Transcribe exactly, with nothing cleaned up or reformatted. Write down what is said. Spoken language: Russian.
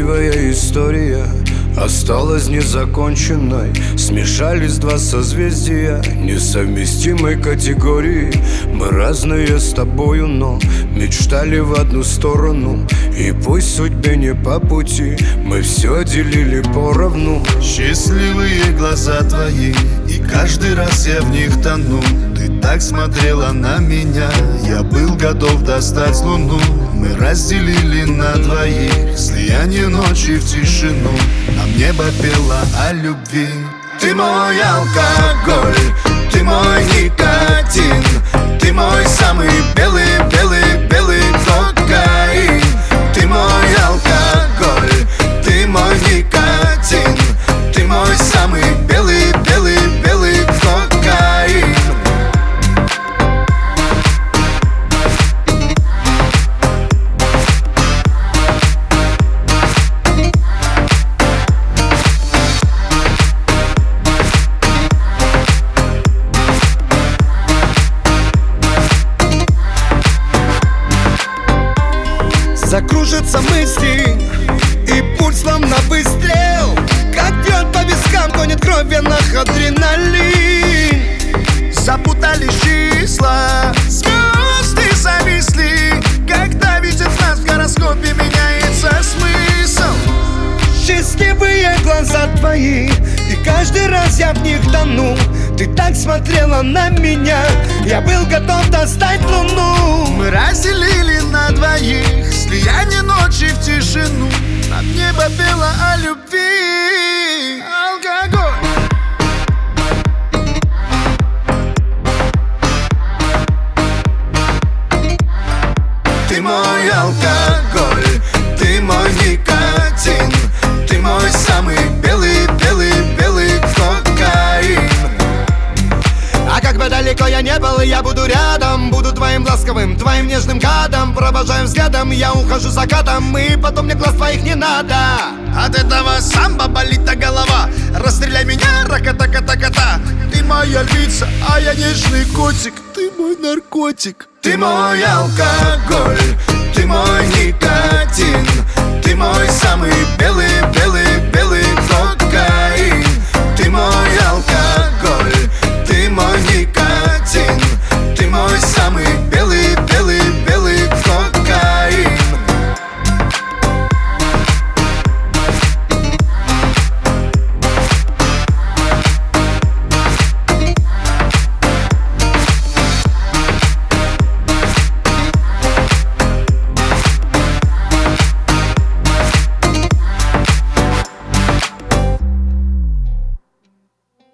Красивая история осталась незаконченной. Смешались два созвездия несовместимой категории. Мы разные с тобою, но мечтали в одну сторону. И пусть судьбе не по пути, мы все делили поровну. Счастливые глаза твои, и каждый раз я в них тону. Ты так смотрела на меня, я был готов достать луну. Мы разделили на двоих слияние ночи в тишину. Нам небо пело о любви. Ты мой алкоголь, ты мой никотин, ты мой самый белый, белый, белый кокаин. Ты мой алкоголь, ты мой никотин, ты мой самый белый, белый, белый кокаин. Закружатся мысли, и пульс словно выстрел. Как бьет по вискам, гонит кровь в венах адреналин. Запутались числа, звезды зависли. Когда видят нас в гороскопе, меняется смысл. Счастливые глаза твои, и каждый раз я в них тону. Ты так смотрела на меня, я был готов достать луну. Мы разделили на двоих слияние ночи в тишину. Нам небо пело о любви. Алкоголь. Ты мой алкоголь, ты мой никотин, ты мой самый белый, белый, белый кокаин. А как бы далеко я не был, я буду рядом. Буду твоим ласковым, твоим нежным гадом. Провожаю взглядом, я ухожу закатом. И потом мне глаз твоих не надо. От этого самбо болит голова. Расстреляй меня, рака-така-та-та-та. Ты моя львица, а я нежный котик. Ты мой наркотик. Ты мой алкоголь, ты мой никотин, ты мой самый белый,